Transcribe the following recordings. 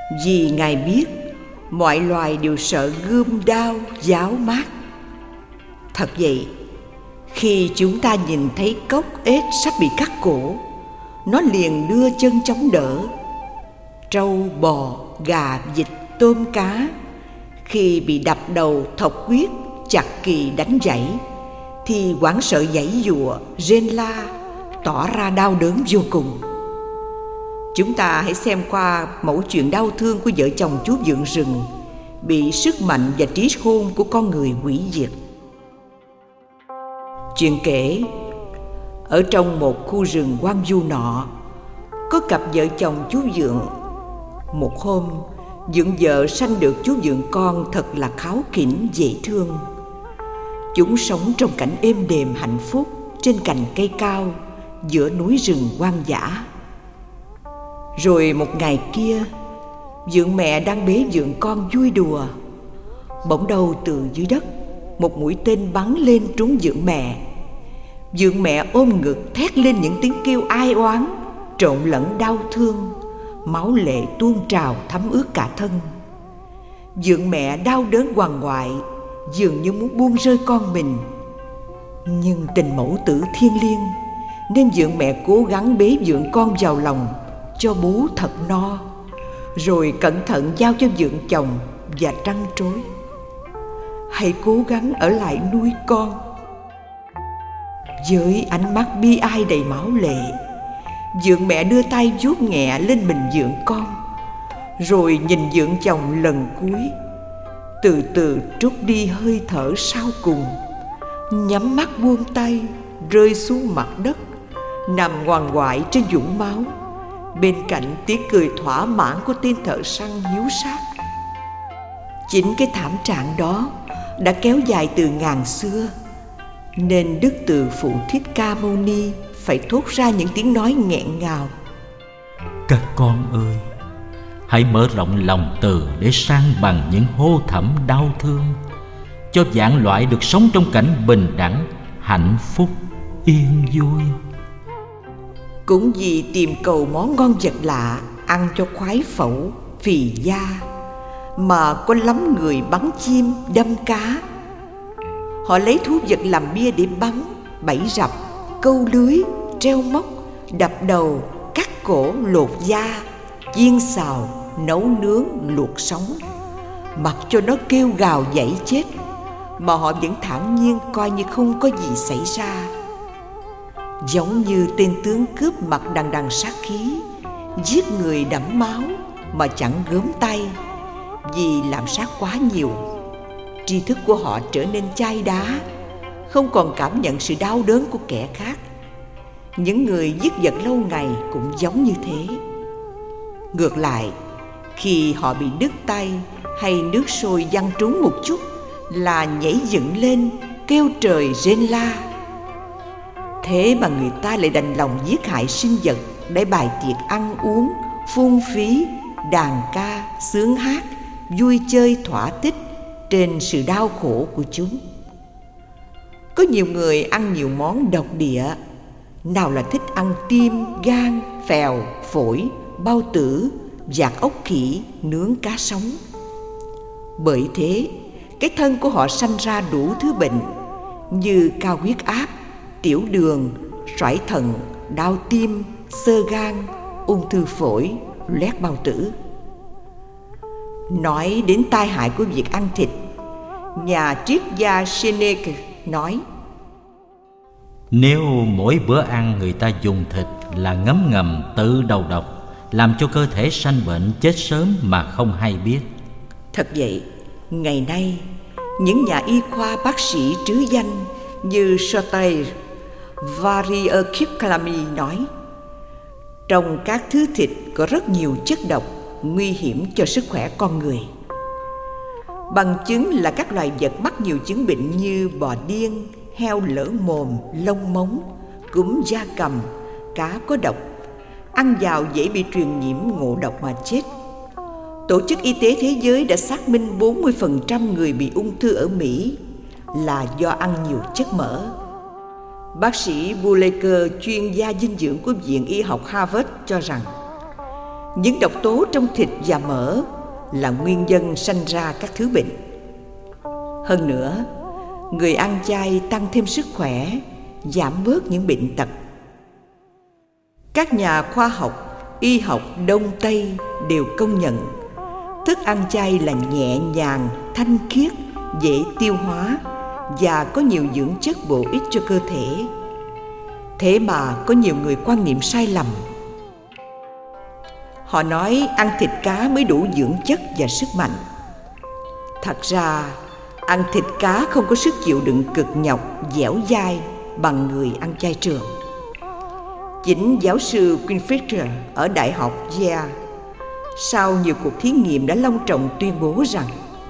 vì Ngài biết mọi loài đều sợ gươm đao giáo mát. Thật vậy, khi chúng ta nhìn thấy cóc ếch sắp bị cắt cổ, nó liền đưa chân chống đỡ. Trâu, bò, gà, vịt, tôm, cá khi bị đập đầu, thọc huyết, chặt kỳ, đánh giẫy thì hoảng sợ giãy giụa, rên la, tỏ ra đau đớn vô cùng. Chúng ta hãy xem qua mẩu chuyện đau thương của vợ chồng chú vượn rừng bị sức mạnh và trí khôn của con người hủy diệt. Chuyện kể, ở trong một khu rừng hoang vu nọ, có cặp vợ chồng chú vượn. Một hôm, vượn vợ sanh được chú vượn con thật là kháu khỉnh, dễ thương. Chúng sống trong cảnh êm đềm hạnh phúc trên cành cây cao giữa núi rừng hoang dã. Rồi một ngày kia, vượn mẹ đang bế vượn con vui đùa. Bỗng đâu từ dưới đất, một mũi tên bắn lên trúng vượn mẹ. Vượn mẹ ôm ngực thét lên những tiếng kêu ai oán, trộn lẫn đau thương. Máu lệ tuôn trào thấm ướt cả thân. Vượn mẹ đau đớn hoàng hoại, dường như muốn buông rơi con mình. Nhưng tình mẫu tử thiêng liêng, nên vượn mẹ cố gắng bế vượn con vào lòng cho bú thật no, rồi cẩn thận giao cho vượn chồng và trăn trối: hãy cố gắng ở lại nuôi con. Với ánh mắt bi ai đầy máu lệ, vượn mẹ đưa tay vuốt nhẹ lên mình vượn con, rồi nhìn vượn chồng lần cuối, từ từ trút đi hơi thở sau cùng, nhắm mắt buông tay, rơi xuống mặt đất, nằm ngoằn ngoại trên vũng máu, bên cạnh tiếng cười thỏa mãn của tên thợ săn hiếu sát. Chính cái thảm trạng đó đã kéo dài từ ngàn xưa, nên Đức Từ Phụ Thích Ca Mâu Ni phải thốt ra những tiếng nói nghẹn ngào: các con ơi, hãy mở rộng lòng từ để san bằng những hô thẳm đau thương, cho vạn loại được sống trong cảnh bình đẳng, hạnh phúc, yên vui. Cũng vì tìm cầu món ngon vật lạ ăn cho khoái phẩu, phì da, mà có lắm người bắn chim, đâm cá. Họ lấy thú vật làm bia để bắn, bẫy rập, câu lưới, treo móc, đập đầu, cắt cổ, lột da, chiên xào, nấu nướng, luộc sống. Mặc cho nó kêu gào giãy chết, mà họ vẫn thản nhiên coi như không có gì xảy ra. Giống như tên tướng cướp mặt đằng đằng sát khí, giết người đẫm máu mà chẳng gớm tay, vì làm sát quá nhiều. Tri thức của họ trở nên chai đá, không còn cảm nhận sự đau đớn của kẻ khác. Những người giết vật lâu ngày cũng giống như thế. Ngược lại, khi họ bị đứt tay hay nước sôi văng trúng một chút là nhảy dựng lên, kêu trời rên la. Thế mà người ta lại đành lòng giết hại sinh vật để bài tiệc ăn uống, phung phí, đàn ca, sướng hát, vui chơi thỏa thích trên sự đau khổ của chúng. Có nhiều người ăn nhiều món độc địa, nào là thích ăn tim, gan, phèo, phổi, bao tử, vạc ốc khỉ, nướng cá sống. Bởi thế, cái thân của họ sanh ra đủ thứ bệnh như cao huyết áp, tiểu đường, sỏi thận, đau tim, xơ gan, ung thư phổi, loét bao tử. Nói đến tai hại của việc ăn thịt, nhà triết gia Seneca nói: nếu mỗi bữa ăn người ta dùng thịt là ngấm ngầm tự đầu độc, làm cho cơ thể sanh bệnh chết sớm mà không hay biết. Thật vậy, ngày nay những nhà y khoa bác sĩ trứ danh như Sotair, Variakipkalami nói: trong các thứ thịt có rất nhiều chất độc nguy hiểm cho sức khỏe con người. Bằng chứng là các loài vật mắc nhiều chứng bệnh như bò điên, heo lở mồm, lông móng, cúm gia cầm, cá có độc, ăn vào dễ bị truyền nhiễm ngộ độc mà chết. Tổ chức Y tế Thế giới đã xác minh 40% người bị ung thư ở Mỹ là do ăn nhiều chất mỡ. Bác sĩ Buleker, chuyên gia dinh dưỡng của Viện Y học Harvard cho rằng Những độc tố trong thịt và mỡ là nguyên nhân sanh ra các thứ bệnh. Hơn nữa, người ăn chay tăng thêm sức khỏe, giảm bớt những bệnh tật. Các nhà khoa học, y học Đông Tây đều công nhận thức ăn chay là nhẹ nhàng, thanh khiết, dễ tiêu hóa và có nhiều dưỡng chất bổ ích cho cơ thể. Thế mà có nhiều người quan niệm sai lầm. Họ nói ăn thịt cá mới đủ dưỡng chất và sức mạnh. Thật ra, ăn thịt cá không có sức chịu đựng cực nhọc, dẻo dai bằng người ăn chay trường. Chính giáo sư Quinn ở Đại học Yale sau nhiều cuộc thí nghiệm đã long trọng tuyên bố rằng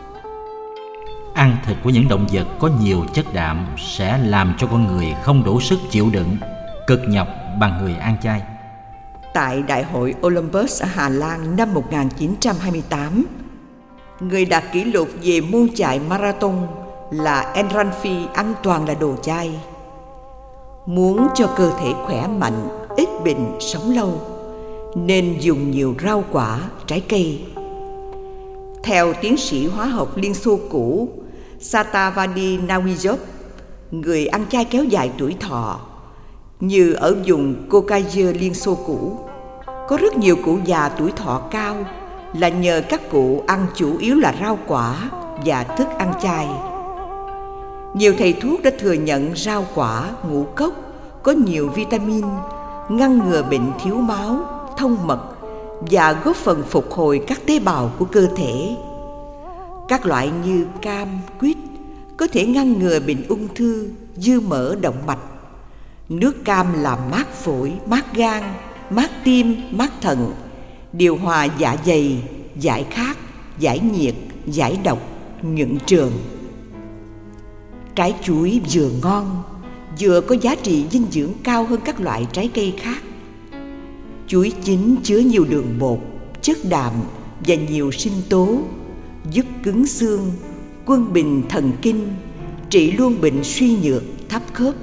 ăn thịt của những động vật có nhiều chất đạm sẽ làm cho con người không đủ sức chịu đựng cực nhọc bằng người ăn chay. Tại Đại hội Olympus ở Hà Lan năm 1928, người đạt kỷ lục về môn chạy marathon là Enran Phi ăn toàn là đồ chay. Muốn cho cơ thể khỏe mạnh, ít bệnh, sống lâu, nên dùng nhiều rau quả, trái cây. Theo tiến sĩ hóa học Liên Xô cũ Satavadi Nawiyov, người ăn chay kéo dài tuổi thọ. Như ở vùng Caucasia Liên Xô cũ, có rất nhiều cụ già tuổi thọ cao là nhờ các cụ ăn chủ yếu là rau quả và thức ăn chay. Nhiều thầy thuốc đã thừa nhận rau quả, ngũ cốc có nhiều vitamin, ngăn ngừa bệnh thiếu máu, thông mật và góp phần phục hồi các tế bào của cơ thể. Các loại như cam, quýt có thể ngăn ngừa bệnh ung thư, dư mỡ động mạch. Nước cam làm mát phổi, mát gan, mát tim, mát thận, điều hòa dạ dày, giải khát, giải nhiệt, giải độc, nhuận trường. Trái chuối vừa ngon, vừa có giá trị dinh dưỡng cao hơn các loại trái cây khác. Chuối chín chứa nhiều đường bột, chất đạm và nhiều sinh tố, giúp cứng xương, quân bình thần kinh, trị luôn bệnh suy nhược, thấp khớp.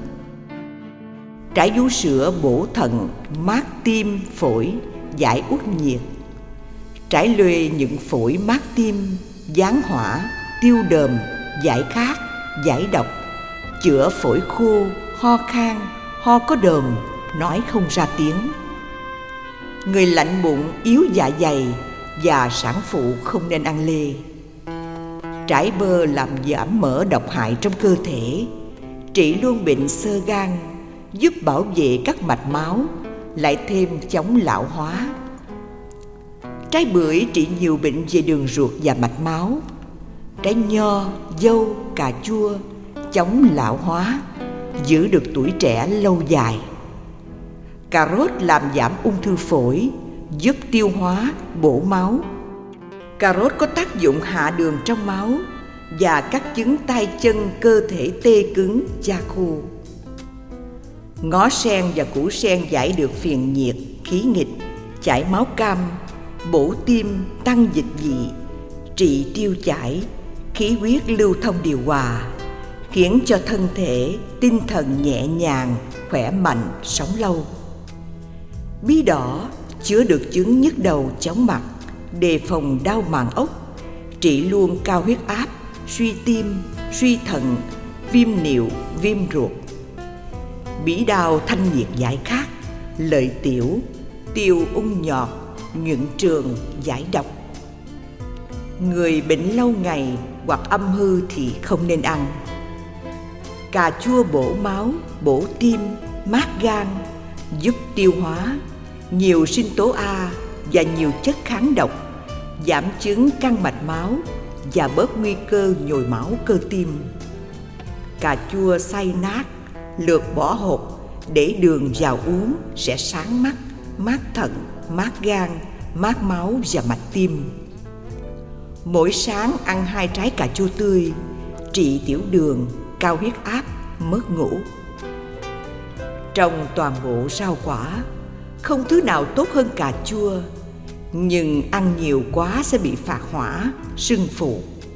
Trái vú sữa bổ thận, mát tim, phổi, giải uất nhiệt. Trái lê nhuận phổi, mát tim, giáng hỏa, tiêu đờm, giải khát, giải độc, chữa phổi khô, ho khan, ho có đờm, nói không ra tiếng. Người lạnh bụng, yếu dạ dày và sản phụ không nên ăn lê. Trái bơ làm giảm mỡ độc hại trong cơ thể, trị luôn bệnh xơ gan, giúp bảo vệ các mạch máu, lại thêm chống lão hóa. Trái bưởi trị nhiều bệnh về đường ruột và mạch máu. Trái nho, dâu, cà chua chống lão hóa, giữ được tuổi trẻ lâu dài. Cà rốt làm giảm ung thư phổi, giúp tiêu hóa, bổ máu. Cà rốt có tác dụng hạ đường trong máu và các chứng tay chân, cơ thể tê cứng, da khô. Ngó sen và củ sen giải được phiền nhiệt, khí nghịch, chảy máu cam, bổ tim, tăng dịch vị, trị tiêu chảy, khí huyết lưu thông điều hòa, khiến cho thân thể, tinh thần nhẹ nhàng, khỏe mạnh, sống lâu. Bí đỏ chứa được chứng nhức đầu, chóng mặt, đề phòng đau màng ốc, trị luôn cao huyết áp, suy tim, suy thận, viêm niệu, viêm ruột. Bí đao thanh nhiệt giải khát, lợi tiểu, tiêu ung nhọt, nhuận trường, giải độc. Người bệnh lâu ngày hoặc âm hư thì không nên ăn. Cà chua bổ máu, bổ tim, mát gan, giúp tiêu hóa, nhiều sinh tố A và nhiều chất kháng độc, giảm chứng căng mạch máu và bớt nguy cơ nhồi máu cơ tim. Cà chua xay nát, lược bỏ hột, để đường vào uống sẽ sáng mắt, mát thận, mát gan, mát máu và mạch tim. Mỗi sáng ăn 2 trái cà chua tươi, trị tiểu đường, cao huyết áp, mất ngủ. Trong toàn bộ rau quả, không thứ nào tốt hơn cà chua, nhưng ăn nhiều quá sẽ bị phạt hỏa, sưng phù.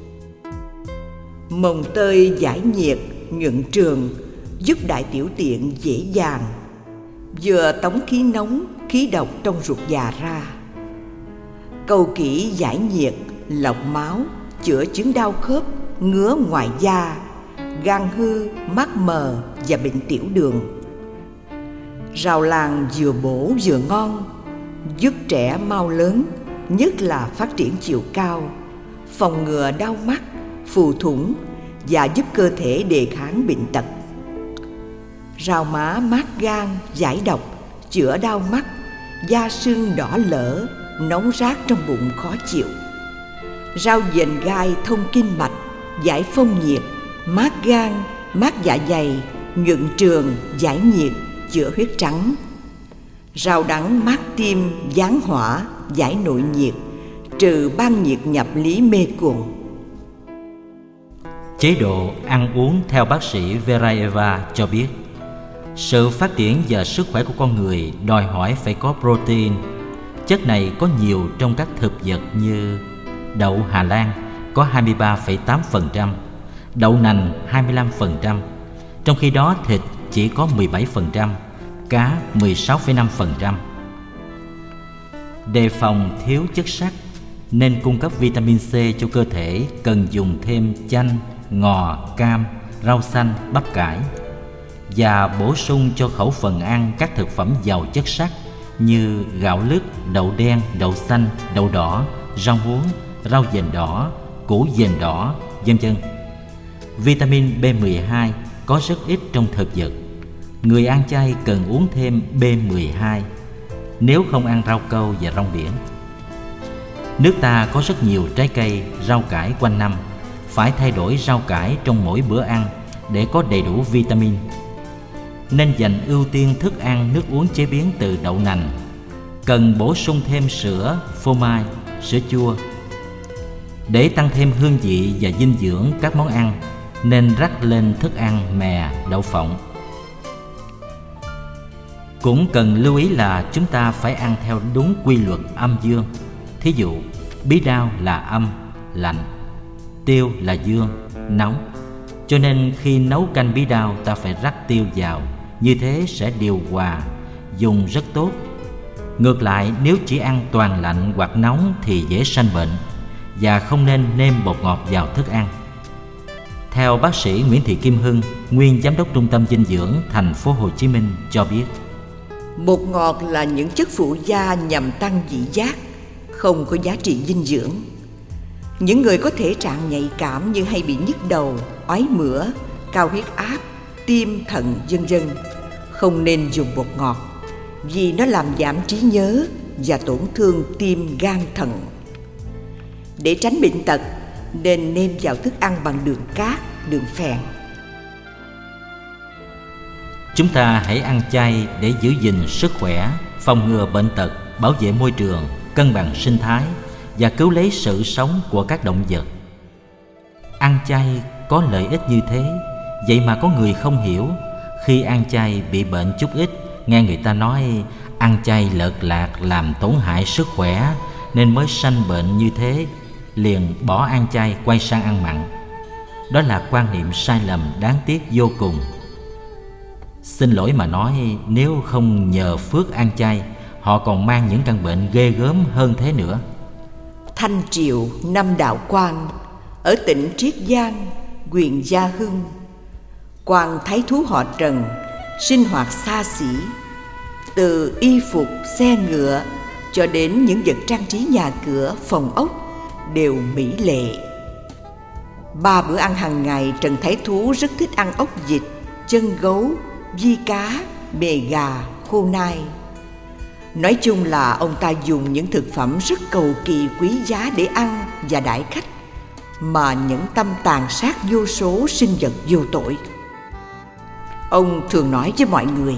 Mồng tơi giải nhiệt, nhuận trường, giúp đại tiểu tiện dễ dàng, vừa tống khí nóng, khí độc trong ruột già ra. cầu kỹ giải nhiệt, lọc máu, chữa chứng đau khớp, ngứa ngoài da, gan hư, mắt mờ và bệnh tiểu đường. Rau lang vừa bổ vừa ngon, giúp trẻ mau lớn, nhất là phát triển chiều cao, phòng ngừa đau mắt, phù thủng và giúp cơ thể đề kháng bệnh tật. Rau má mát gan, giải độc, chữa đau mắt, da sưng đỏ lở, nóng rát trong bụng khó chịu. Rau dền gai thông kinh mạch, giải phong nhiệt, mát gan, mát dạ dày, nhuận trường, giải nhiệt, chữa huyết trắng. Rau đắng mát tim, giáng hỏa, giải nội nhiệt, trừ ban nhiệt nhập lý mê cuồng. Chế độ ăn uống theo bác sĩ Veraeva cho biết, sự phát triển và sức khỏe của con người đòi hỏi phải có protein. Chất này có nhiều trong các thực vật như đậu Hà Lan có 23,8%, đậu nành 25%, trong khi đó thịt chỉ có 17%, cá 16,5%. Đề phòng thiếu chất sắt nên cung cấp vitamin C cho cơ thể, cần dùng thêm chanh, ngò, cam, rau xanh, bắp cải, và bổ sung cho khẩu phần ăn các thực phẩm giàu chất sắt như gạo lứt, đậu đen, đậu xanh, đậu đỏ, rau muống, rau dền đỏ, củ dền đỏ, vân vân. Vitamin B12 có rất ít trong thực vật. Người ăn chay cần uống thêm B12 nếu không ăn rau câu và rong biển. Nước ta có rất nhiều trái cây, rau cải quanh năm. Phải thay đổi rau cải trong mỗi bữa ăn để có đầy đủ vitamin. Nên dành ưu tiên thức ăn, nước uống chế biến từ đậu nành. Cần bổ sung thêm sữa, phô mai, sữa chua. Để tăng thêm hương vị và dinh dưỡng các món ăn, nên rắc lên thức ăn mè, đậu phộng. Cũng cần lưu ý là chúng ta phải ăn theo đúng quy luật âm dương. Thí dụ, bí đao là âm, lạnh, tiêu là dương, nóng. Cho nên khi nấu canh bí đao ta phải rắc tiêu vào, như thế sẽ điều hòa, dùng rất tốt. Ngược lại, nếu chỉ ăn toàn lạnh hoặc nóng thì dễ sanh bệnh, và không nên nêm bột ngọt vào thức ăn. Theo bác sĩ Nguyễn Thị Kim Hưng, nguyên giám đốc Trung tâm Dinh dưỡng thành phố Hồ Chí Minh cho biết, bột ngọt là những chất phụ gia nhằm tăng vị giác, không có giá trị dinh dưỡng. Những người có thể trạng nhạy cảm như hay bị nhức đầu, ói mửa, cao huyết áp, tim, thận, vân vân không nên dùng bột ngọt vì nó làm giảm trí nhớ và tổn thương tim, gan, thận. Để tránh bệnh tật nên nêm vào thức ăn bằng đường cát, đường phèn. chúng ta hãy ăn chay để giữ gìn sức khỏe, phòng ngừa bệnh tật, bảo vệ môi trường, cân bằng sinh thái và cứu lấy sự sống của các động vật. Ăn chay có lợi ích như thế, vậy mà có người không hiểu. Khi ăn chay bị bệnh chút ít, nghe người ta nói ăn chay lợt lạc làm tổn hại sức khỏe nên mới sanh bệnh như thế, liền bỏ ăn chay quay sang ăn mặn. Đó là quan niệm sai lầm đáng tiếc vô cùng. Xin lỗi mà nói, nếu không nhờ phước ăn chay, họ còn mang những căn bệnh ghê gớm hơn thế nữa. Thanh Triệu, năm đạo quan, ở tỉnh Triết Giang, huyện Gia Hưng. Quan thái thú họ Trần, sinh hoạt xa xỉ. Từ y phục, xe ngựa cho đến những vật trang trí nhà cửa, phòng ốc đều mỹ lệ. 3 bữa ăn hàng ngày, Trần Thái Thú rất thích ăn ốc vịt, chân gấu, vi cá, bề gà, khô nai. Nói chung là ông ta dùng những thực phẩm rất cầu kỳ quý giá để ăn và đãi khách, mà nhẫn tâm tàn sát vô số sinh vật vô tội. Ông thường nói với mọi người: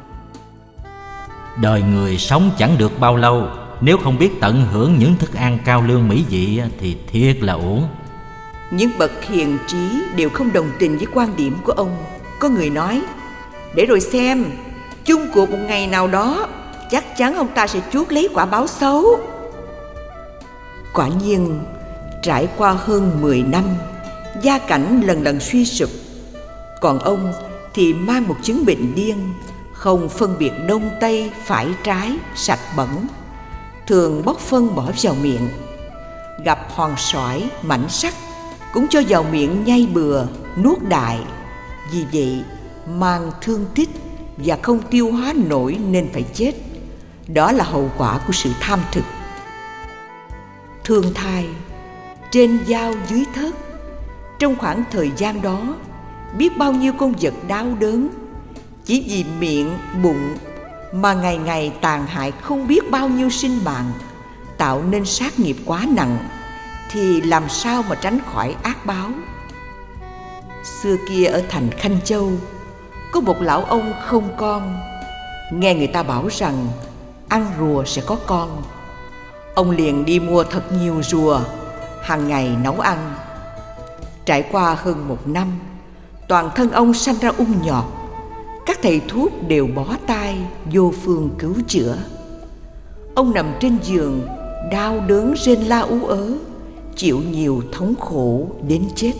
đời người sống chẳng được bao lâu, nếu không biết tận hưởng những thức ăn cao lương mỹ vị thì thiệt là uổng. Những bậc hiền trí đều không đồng tình với quan điểm của ông. Có người nói: để rồi xem, chung cuộc một ngày nào đó chắc chắn ông ta sẽ chuốc lấy quả báo xấu. Quả nhiên, trải qua hơn 10 năm, gia cảnh lần lần suy sụp. Còn ông thì mang một chứng bệnh điên, không phân biệt đông tây, phải trái, sạch bẩn, thường bóc phân bỏ vào miệng. Gặp hòn sỏi, mảnh sắt cũng cho vào miệng nhai bừa, nuốt đại. Vì vậy mang thương tích và không tiêu hóa nổi nên phải chết. Đó là hậu quả của sự tham thực. Thương thai, trên dao dưới thớt. Trong khoảng thời gian đó, biết bao nhiêu con vật đau đớn chỉ vì miệng, bụng mà ngày ngày tàn hại không biết bao nhiêu sinh mạng, tạo nên sát nghiệp quá nặng, thì làm sao mà tránh khỏi ác báo. Xưa kia ở thành Khanh Châu, có một lão ông không con. Nghe người ta bảo rằng ăn rùa sẽ có con. Ông liền đi mua thật nhiều rùa, hàng ngày nấu ăn. Trải qua hơn 1 năm, toàn thân ông sanh ra ung nhọt. Các thầy thuốc đều bó tay, vô phương cứu chữa. Ông nằm trên giường, đau đớn rên la ú ớ, chịu nhiều thống khổ đến chết.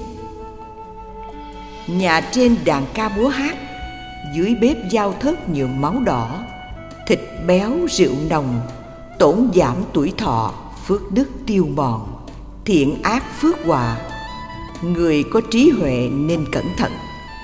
Nhà trên đàn ca múa hát, dưới bếp dao thớt nhuộm máu đỏ. Thịt béo rượu nồng, tổn giảm tuổi thọ, phước đức tiêu mòn. Thiện ác phước họa, người có trí huệ nên cẩn thận.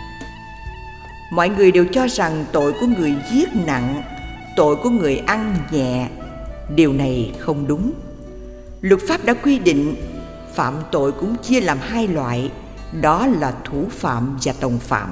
Mọi người đều cho rằng tội của người giết nặng, tội của người ăn nhẹ. Điều này không đúng. Luật pháp đã quy định phạm tội cũng chia làm 2 loại, đó là thủ phạm và tòng phạm.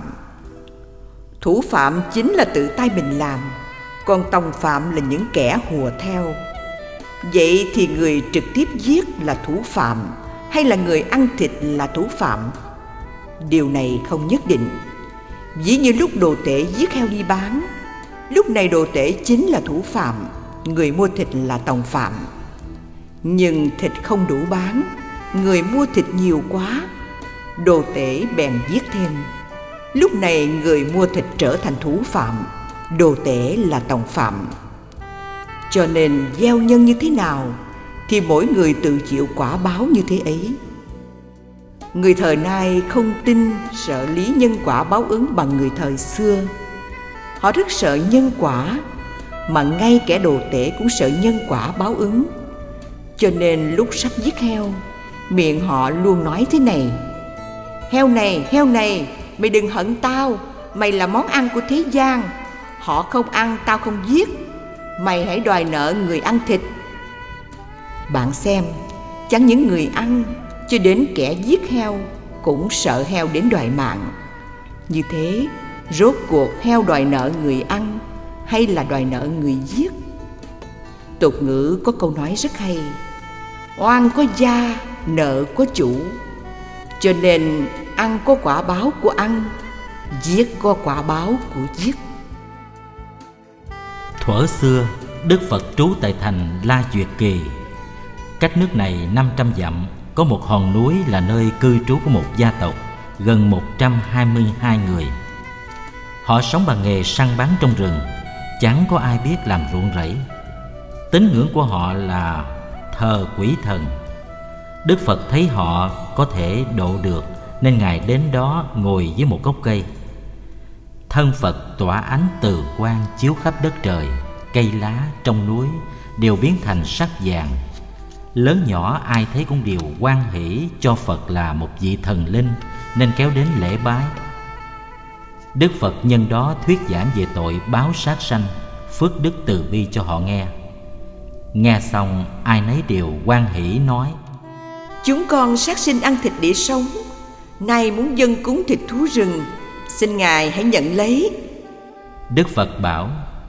Thủ phạm chính là tự tay mình làm, còn tòng phạm là những kẻ hùa theo. Vậy thì người trực tiếp giết là thủ phạm hay là người ăn thịt là thủ phạm? Điều này không nhất định. Ví như lúc đồ tể giết heo đi bán, lúc này đồ tể chính là thủ phạm, người mua thịt là tòng phạm. Nhưng thịt không đủ bán, người mua thịt nhiều quá, đồ tể bèn giết thêm. Lúc này người mua thịt trở thành thủ phạm, đồ tể là tòng phạm. Cho nên gieo nhân như thế nào thì mỗi người tự chịu quả báo như thế ấy. Người thời nay không tin sợ lý nhân quả báo ứng bằng người thời xưa. Họ rất sợ nhân quả, mà ngay kẻ đồ tể cũng sợ nhân quả báo ứng. Cho nên lúc sắp giết heo, miệng họ luôn nói thế này: heo này, mày đừng hận tao, mày là món ăn của thế gian. Họ không ăn, tao không giết, mày hãy đòi nợ người ăn thịt. Bạn xem, chẳng những người ăn, cho đến kẻ giết heo cũng sợ heo đến đòi mạng. Như thế, rốt cuộc heo đòi nợ người ăn hay là đòi nợ người giết? Tục ngữ có câu nói rất hay: oan có gia, nợ có chủ. Cho nên ăn có quả báo của ăn, giết có quả báo của giết. Thuở xưa, Đức Phật trú tại thành La Duyệt Kỳ. Cách nước này 500 dặm, có một hòn núi là nơi cư trú của một gia tộc, gần 122 người. Họ sống bằng nghề săn bắn trong rừng, chẳng có ai biết làm ruộng rẫy. Tín ngưỡng của họ là thờ quỷ thần. Đức Phật thấy họ có thể độ được, nên Ngài đến đó ngồi dưới một gốc cây. Thân Phật tỏa ánh từ quang chiếu khắp đất trời, cây lá trong núi đều biến thành sắc vàng. Lớn nhỏ ai thấy cũng đều hoan hỷ cho Phật là một vị thần linh, nên kéo đến lễ bái. Đức Phật nhân đó thuyết giảng về tội báo sát sanh, phước đức từ bi cho họ nghe. Nghe xong ai nấy đều hoan hỷ nói: chúng con sát sinh ăn thịt để sống, nay muốn dâng cúng thịt thú rừng, xin Ngài hãy nhận lấy. Đức Phật bảo: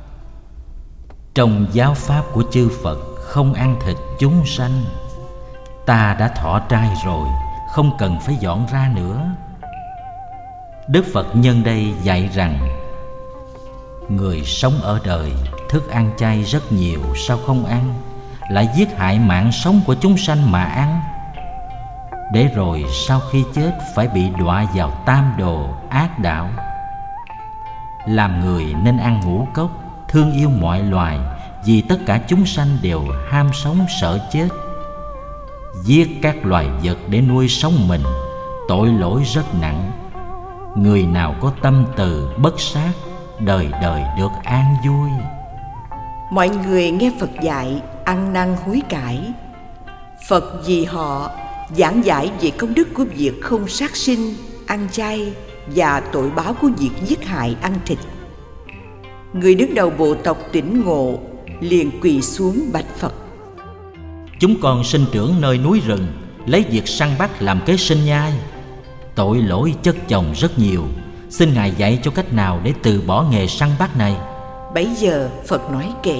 trong giáo pháp của chư Phật không ăn thịt chúng sanh. Ta đã thọ trai rồi, không cần phải dọn ra nữa. Đức Phật nhân đây dạy rằng: người sống ở đời, thức ăn chay rất nhiều, sao không ăn? Lại giết hại mạng sống của chúng sanh mà ăn, để rồi sau khi chết phải bị đọa vào tam đồ ác đạo. Làm người nên ăn ngũ cốc, thương yêu mọi loài, vì tất cả chúng sanh đều ham sống sợ chết. Giết các loài vật để nuôi sống mình, tội lỗi rất nặng. Người nào có tâm từ bất sát, đời đời được an vui. Mọi người nghe Phật dạy ăn năn hối cải. Phật vì họ giảng giải về công đức của việc không sát sinh, ăn chay và tội báo của việc giết hại ăn thịt. Người đứng đầu bộ tộc tỉnh ngộ, liền quỳ xuống bạch Phật: Chúng con sinh trưởng nơi núi rừng, lấy việc săn bắt làm kế sinh nhai. Tội lỗi chất chồng rất nhiều, xin Ngài dạy cho cách nào để từ bỏ nghề săn bắt này. Bấy giờ Phật nói kệ: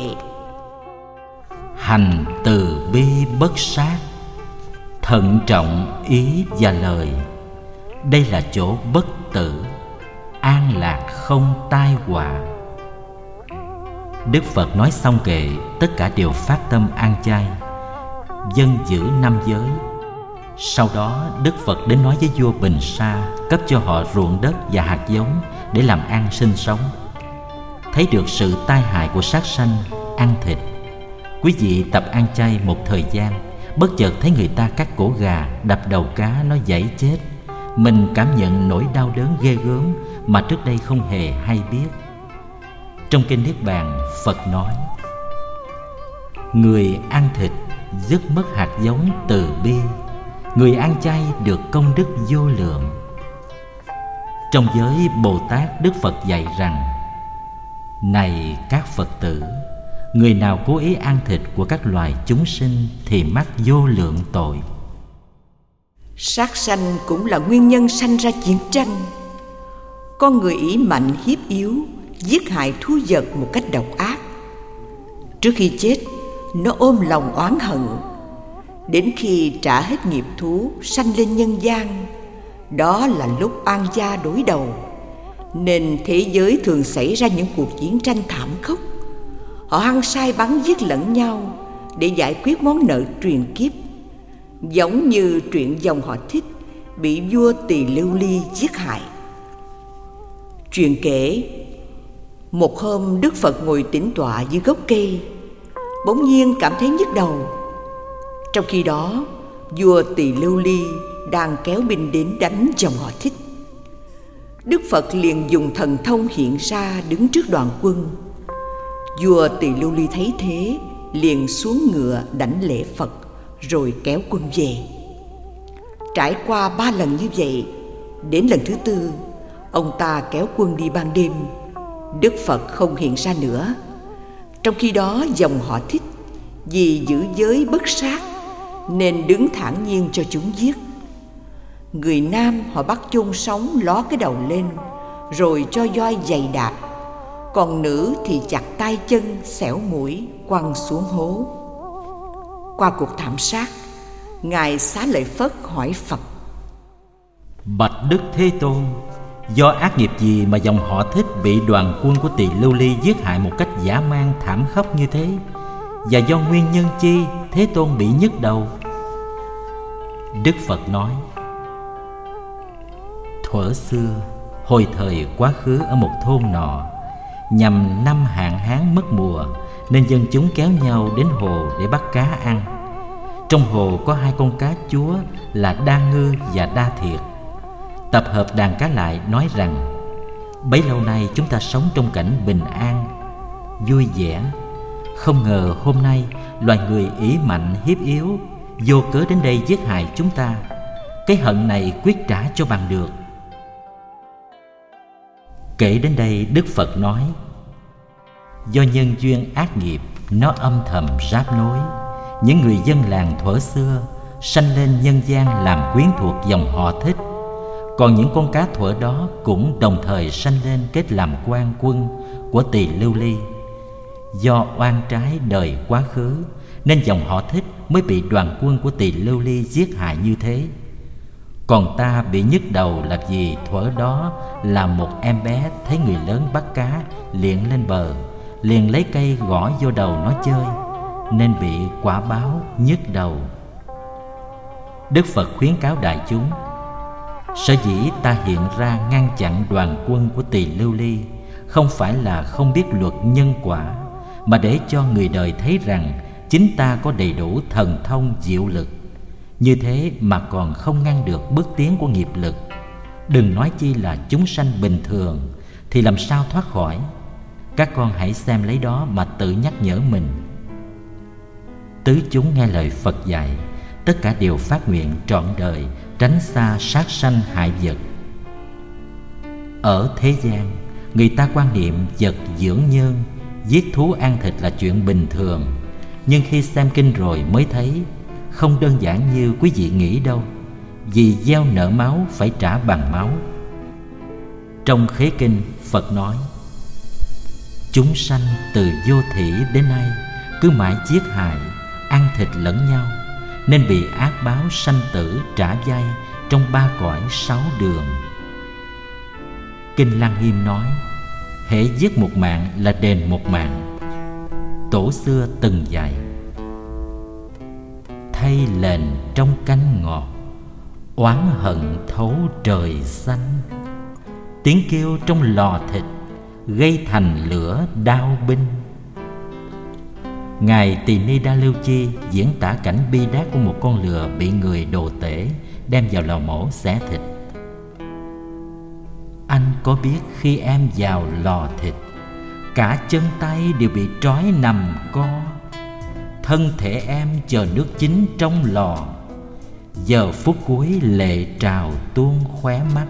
Hành từ bi bất sát, thận trọng ý và lời. Đây là chỗ bất tử, an lạc không tai họa. Đức Phật nói xong kệ, tất cả đều phát tâm ăn chay, dân giữ 5 giới. Sau đó Đức Phật đến nói với vua Bình Sa, cấp cho họ ruộng đất và hạt giống để làm ăn sinh sống. Thấy được sự tai hại của sát sanh, ăn thịt, quý vị tập ăn chay một thời gian, bất chợt thấy người ta cắt cổ gà, đập đầu cá nó giãy chết. Mình cảm nhận nỗi đau đớn ghê gớm mà trước đây không hề hay biết. Trong kinh Niết Bàn, Phật nói: Người ăn thịt dứt mất hạt giống từ bi, người ăn chay được công đức vô lượng. Trong giới Bồ Tát, Đức Phật dạy rằng: Này các Phật tử, người nào cố ý ăn thịt của các loài chúng sinh thì mắc vô lượng tội. Sát sanh cũng là nguyên nhân sanh ra chiến tranh. Con người ỷ mạnh hiếp yếu, giết hại thú vật một cách độc ác. Trước khi chết, nó ôm lòng oán hận. Đến khi trả hết nghiệp thú, sanh lên nhân gian, đó là lúc oan gia đối đầu, nên thế giới thường xảy ra những cuộc chiến tranh thảm khốc. Họ hăng say bắn giết lẫn nhau để giải quyết món nợ truyền kiếp, giống như truyện dòng họ Thích bị vua Tỳ Lưu Ly giết hại. Truyền kể, một hôm Đức Phật ngồi tĩnh tọa dưới gốc cây, bỗng nhiên cảm thấy nhức đầu. Trong khi đó, vua Tỳ Lưu Ly đang kéo binh đến đánh dòng họ Thích. Đức Phật liền dùng thần thông hiện ra đứng trước đoàn quân. Vua Tỳ Lưu Ly thấy thế, liền xuống ngựa đảnh lễ Phật, rồi kéo quân về. Trải qua 3 lần như vậy, đến lần thứ 4, ông ta kéo quân đi ban đêm. Đức Phật không hiện ra nữa. Trong khi đó, dòng họ Thích vì giữ giới bất sát nên đứng thản nhiên cho chúng giết. Người nam họ bắt chôn sống, ló cái đầu lên, rồi cho voi giày đạp. Còn nữ thì chặt tay chân, xẻo mũi, quăng xuống hố. Qua cuộc thảm sát, Ngài Xá Lợi Phất hỏi Phật: Bạch Đức Thế Tôn, do ác nghiệp gì mà dòng họ Thích bị đoàn quân của Tỳ Lưu Ly giết hại một cách dã man thảm khốc như thế? Và do nguyên nhân chi Thế Tôn bị nhức đầu? Đức Phật nói: Thuở xưa, hồi thời quá khứ, ở một thôn nọ, nhằm năm hạn hán mất mùa, nên dân chúng kéo nhau đến hồ để bắt cá ăn. Trong hồ có 2 con cá chúa là Đa Ngư và Đa Thiệt. Tập hợp đàn cá lại nói rằng: Bấy lâu nay chúng ta sống trong cảnh bình an, vui vẻ. Không ngờ hôm nay loài người ỷ mạnh hiếp yếu, vô cớ đến đây giết hại chúng ta. Cái hận này quyết trả cho bằng được. Kể đến đây, Đức Phật nói: Do nhân duyên ác nghiệp, nó âm thầm ráp nối. Những người dân làng thuở xưa sanh lên nhân gian làm quyến thuộc dòng họ Thích. Còn những con cá thuở đó cũng đồng thời sanh lên kết làm quan quân của Tỳ Lưu Ly. Do oan trái đời quá khứ nên dòng họ Thích mới bị đoàn quân của Tỳ Lưu Ly giết hại như thế. Còn ta bị nhức đầu là vì thuở đó là một em bé thấy người lớn bắt cá liền lên bờ, liền lấy cây gõ vô đầu nó chơi, nên bị quả báo nhức đầu. Đức Phật khuyến cáo đại chúng: Sở dĩ ta hiện ra ngăn chặn đoàn quân của Tỳ Lưu Ly không phải là không biết luật nhân quả, mà để cho người đời thấy rằng chính ta có đầy đủ thần thông diệu lực. Như thế mà còn không ngăn được bước tiến của nghiệp lực, đừng nói chi là chúng sanh bình thường, thì làm sao thoát khỏi. Các con hãy xem lấy đó mà tự nhắc nhở mình. tứ chúng nghe lời Phật dạy, tất cả đều phát nguyện trọn đời tránh xa sát sanh hại vật. Ở thế gian, người ta quan niệm vật dưỡng nhân, giết thú ăn thịt là chuyện bình thường. Nhưng khi xem kinh rồi mới thấy không đơn giản như quý vị nghĩ đâu. Vì gieo nợ máu phải trả bằng máu. Trong khế kinh, Phật nói: chúng sanh từ vô thỉ đến nay cứ mãi giết hại, ăn thịt lẫn nhau, nên bị ác báo sanh tử trả vay trong 3 cõi 6 đường. Kinh Lăng Nghiêm nói: hễ giết một mạng là đền một mạng. Tổ xưa từng dạy: thay lệnh trong canh ngọt, oán hận thấu trời xanh. Tiếng kêu trong lò thịt, gây thành lửa đao binh. Ngài Tỳ Ni Đa Lưu Chi diễn tả cảnh bi đát của một con lừa bị người đồ tể đem vào lò mổ xẻ thịt. Anh có biết khi em vào lò thịt, cả chân tay đều bị trói nằm co. Thân thể em chờ nước chín trong lò, giờ phút cuối lệ trào tuôn khóe mắt.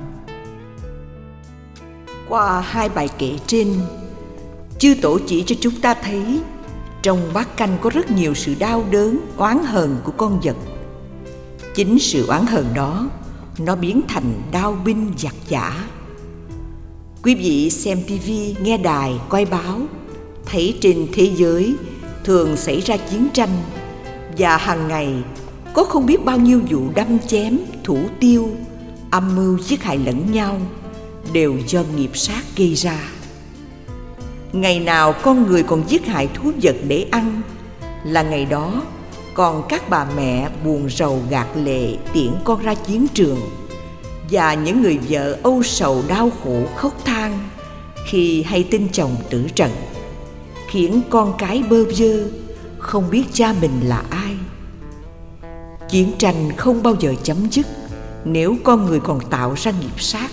Qua 2 bài kệ trên, chư tổ chỉ cho chúng ta thấy trong bát canh có rất nhiều sự đau đớn, oán hờn của con vật. Chính sự oán hờn đó, nó biến thành đao binh giặc giả. Quý vị xem TV, nghe đài, coi báo, thấy trên thế giới thường xảy ra chiến tranh, và hàng ngày có không biết bao nhiêu vụ đâm chém, thủ tiêu, âm mưu giết hại lẫn nhau, đều do nghiệp sát gây ra. Ngày nào con người còn giết hại thú vật để ăn, là ngày đó còn các bà mẹ buồn rầu gạt lệ tiễn con ra chiến trường, và những người vợ âu sầu đau khổ khóc than khi hay tin chồng tử trận, khiến con cái bơ vơ không biết cha mình là ai. Chiến tranh không bao giờ chấm dứt nếu con người còn tạo ra nghiệp sát.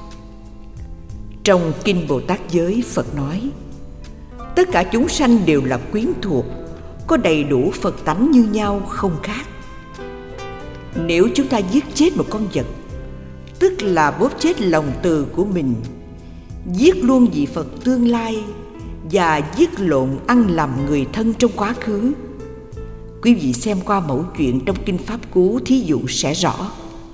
Trong Kinh Bồ Tát Giới, Phật nói: tất cả chúng sanh đều là quyến thuộc, có đầy đủ Phật tánh như nhau không khác. Nếu chúng ta giết chết một con vật, tức là bóp chết lòng từ của mình, giết luôn vị Phật tương lai, và giết lộn ăn lầm người thân trong quá khứ. Quý vị xem qua mẫu chuyện trong Kinh Pháp Cú thí dụ sẽ rõ.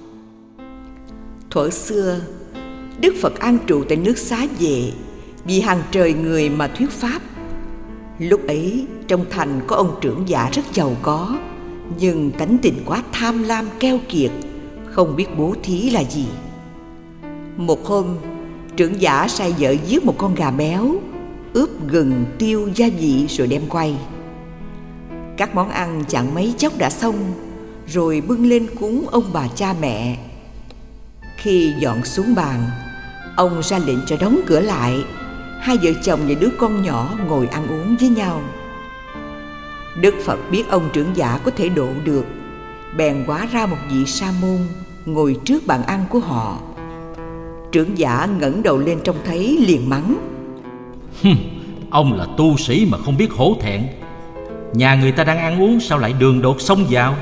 Thuở xưa, Đức Phật an trụ tại nước Xá Vệ, vì hàng trời người mà thuyết pháp. Lúc ấy trong thành có ông trưởng giả rất giàu có, nhưng tánh tình quá tham lam keo kiệt, không biết bố thí là gì. Một hôm, trưởng giả sai vợ giết một con gà béo, ướp gừng, tiêu, gia vị rồi đem quay. Các món ăn chẳng mấy chốc đã xong, rồi bưng lên cúng ông bà cha mẹ. Khi dọn xuống bàn, ông ra lệnh cho đóng cửa lại, 2 vợ chồng và đứa con nhỏ ngồi ăn uống với nhau. Đức Phật biết ông trưởng giả có thể độ được, bèn hóa ra một vị sa môn ngồi trước bàn ăn của họ. Trưởng giả ngẩng đầu lên trông thấy liền mắng: ông là tu sĩ mà không biết hổ thẹn. Nhà người ta đang ăn uống sao lại đường đột xông vào?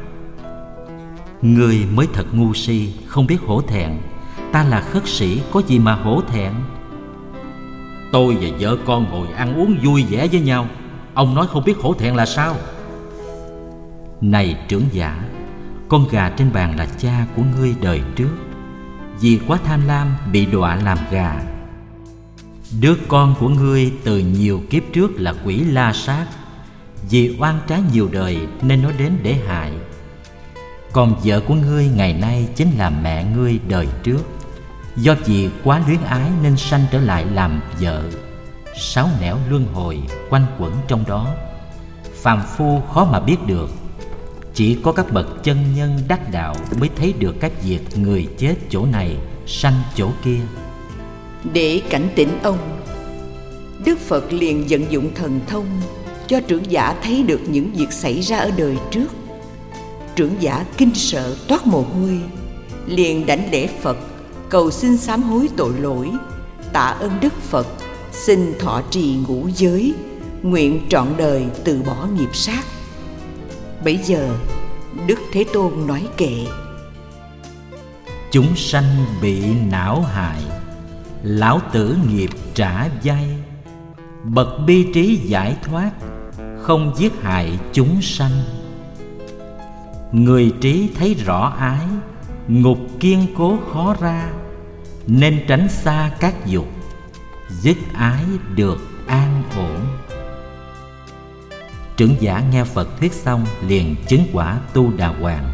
Người mới thật ngu si, không biết hổ thẹn. Ta là khất sĩ, có gì mà hổ thẹn? Tôi và vợ con ngồi ăn uống vui vẻ với nhau, ông nói không biết hổ thẹn là sao? Này trưởng giả, con gà trên bàn là cha của ngươi đời trước, vì quá tham lam bị đọa làm gà. Đứa con của ngươi từ nhiều kiếp trước là quỷ La Sát, vì oan trái nhiều đời nên nó đến để hại. Còn vợ của ngươi ngày nay chính là mẹ ngươi đời trước, do vì quá luyến ái nên sanh trở lại làm vợ. 6 nẻo luân hồi quanh quẩn trong đó, phàm phu khó mà biết được. Chỉ có các bậc chân nhân đắc đạo mới thấy được các việc người chết chỗ này sanh chỗ kia. Để cảnh tỉnh ông, Đức Phật liền vận dụng thần thông cho trưởng giả thấy được những việc xảy ra ở đời trước. Trưởng giả kinh sợ toát mồ hôi, liền đảnh lễ Phật, cầu xin sám hối tội lỗi, tạ ơn Đức Phật, xin thọ trì ngũ giới, nguyện trọn đời từ bỏ nghiệp sát. Bấy giờ Đức Thế Tôn nói kệ: chúng sanh bị não hại, lão tử nghiệp trả vay. Bậc bi trí giải thoát, không giết hại chúng sanh. Người trí thấy rõ ái, ngục kiên cố khó ra. Nên tránh xa các dục, dứt ái được an ổn. Trưởng giả nghe Phật thuyết xong liền chứng quả Tu Đà Hoàng.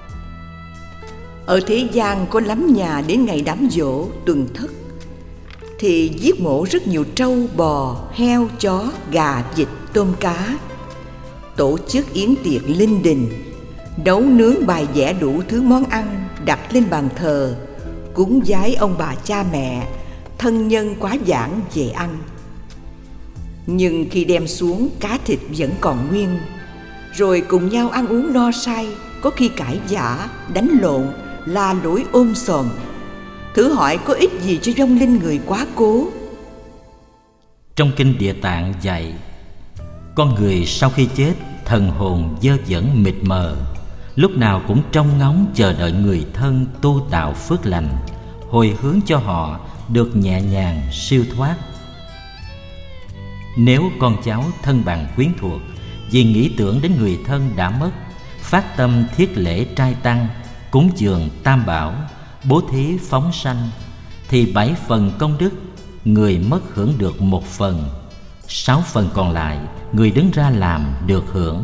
Ở thế gian có lắm nhà đến ngày đám giỗ, tuần thất thì giết mổ rất nhiều trâu, bò, heo, chó, gà, vịt, tôm cá, tổ chức yến tiệc linh đình, nấu nướng bài vẽ đủ thứ món ăn đặt lên bàn thờ, cúng vái ông bà cha mẹ, thân nhân quá giảng về ăn. Nhưng khi đem xuống, cá thịt vẫn còn nguyên, rồi cùng nhau ăn uống no say, có khi cãi vã, đánh lộn, la lối ôm sòm. Thử hỏi có ích gì cho vong linh người quá cố? Trong kinh Địa Tạng dạy, con người sau khi chết, thần hồn dơ dẩn mịt mờ, lúc nào cũng trông ngóng chờ đợi người thân tu tạo phước lành, hồi hướng cho họ được nhẹ nhàng siêu thoát. Nếu con cháu thân bằng quyến thuộc vì nghĩ tưởng đến người thân đã mất, phát tâm thiết lễ trai tăng, cúng dường tam bảo, bố thí phóng sanh, thì 7 phần công đức người mất hưởng được 1 phần, 6 phần còn lại người đứng ra làm được hưởng.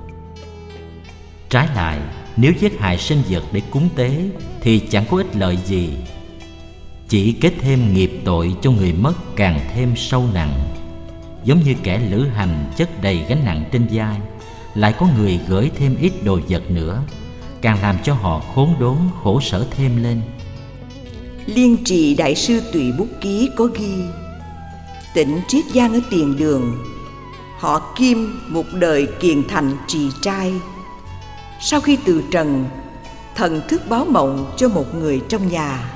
Trái lại, nếu giết hại sinh vật để cúng tế thì chẳng có ích lợi gì, chỉ kết thêm nghiệp tội cho người mất càng thêm sâu nặng. Giống như kẻ lữ hành chất đầy gánh nặng trên vai, lại có người gửi thêm ít đồ vật nữa, càng làm cho họ khốn đốn khổ sở thêm lên. Liên Trì Đại sư Tùy Bút Ký có ghi: Tỉnh Triết Giang ở Tiền Đường, họ Kim một đời kiền thành trì trai. Sau khi từ trần, thần thức báo mộng cho một người trong nhà: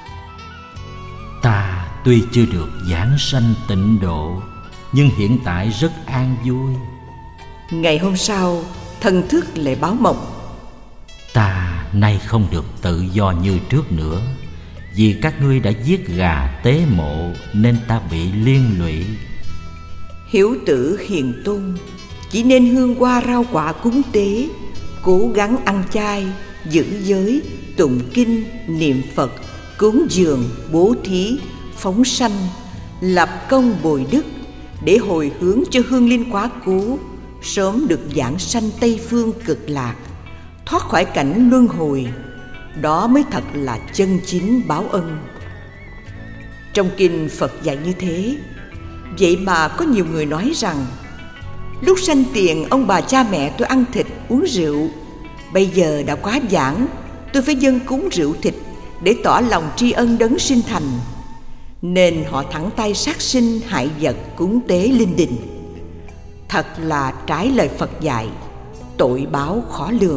Ta tuy chưa được giảng sanh tịnh độ, nhưng hiện tại rất an vui. Ngày hôm sau, thần thức lại báo mộng: Ta nay không được tự do như trước nữa, vì các ngươi đã giết gà tế mộ nên ta bị liên lụy. Hiếu tử hiền tôn, chỉ nên hương hoa rau quả cúng tế, cố gắng ăn chay, giữ giới, tụng kinh, niệm Phật, cúng dường, bố thí, phóng sanh, lập công bồi đức, để hồi hướng cho hương linh quá cố sớm được giảng sanh Tây Phương Cực Lạc, thoát khỏi cảnh luân hồi. Đó mới thật là chân chính báo ân. Trong kinh Phật dạy như thế. Vậy mà có nhiều người nói rằng: lúc sanh tiền ông bà cha mẹ tôi ăn thịt uống rượu, bây giờ đã quá giảng, tôi phải dâng cúng rượu thịt để tỏ lòng tri ân đấng sinh thành. Nên họ thẳng tay sát sinh hại vật cúng tế linh đình. Thật là trái lời Phật dạy, tội báo khó lường.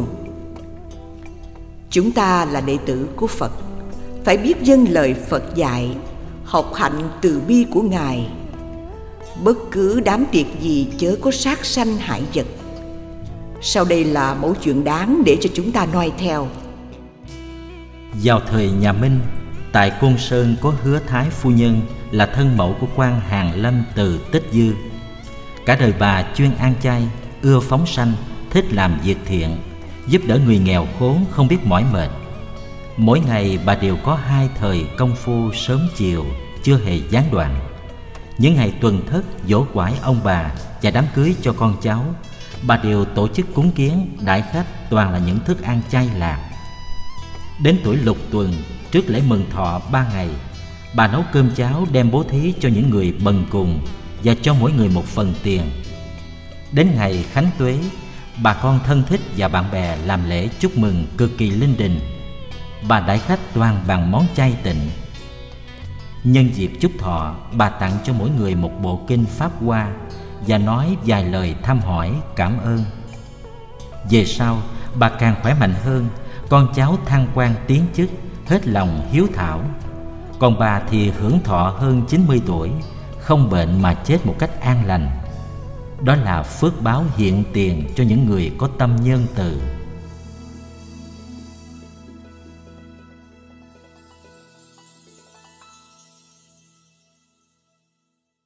Chúng ta là đệ tử của Phật, phải biết vâng lời Phật dạy, học hạnh từ bi của Ngài. Bất cứ đám tiệc gì chớ có sát sanh hại vật. Sau đây là mẫu chuyện đáng để cho chúng ta noi theo. Vào thời nhà Minh, tại Côn Sơn có Hứa Thái phu nhân là thân mẫu của quan Hàn Lâm từ Tích Dư. Cả đời bà chuyên ăn chay, ưa phóng sanh, thích làm việc thiện, giúp đỡ người nghèo khốn không biết mỏi mệt. Mỗi ngày bà đều có 2 thời công phu sớm chiều, chưa hề gián đoạn. Những ngày tuần thất, giỗ quải ông bà và đám cưới cho con cháu, bà đều tổ chức cúng kiến, đãi khách toàn là những thức ăn chay lạc. Đến tuổi lục tuần, trước lễ mừng thọ 3 ngày, bà nấu cơm cháo đem bố thí cho những người bần cùng và cho mỗi người 1 phần tiền. Đến ngày Khánh Tuế, bà con thân thích và bạn bè làm lễ chúc mừng cực kỳ linh đình. Bà đãi khách toàn bằng món chay tịnh. Nhân dịp chúc thọ, bà tặng cho mỗi người 1 bộ kinh Pháp Hoa và nói vài lời thăm hỏi cảm ơn. Về sau, bà càng khỏe mạnh hơn, con cháu thăng quan tiến chức, hết lòng hiếu thảo. Còn bà thì hưởng thọ hơn 90 tuổi, không bệnh mà chết một cách an lành. Đó là phước báo hiện tiền cho những người có tâm nhân từ.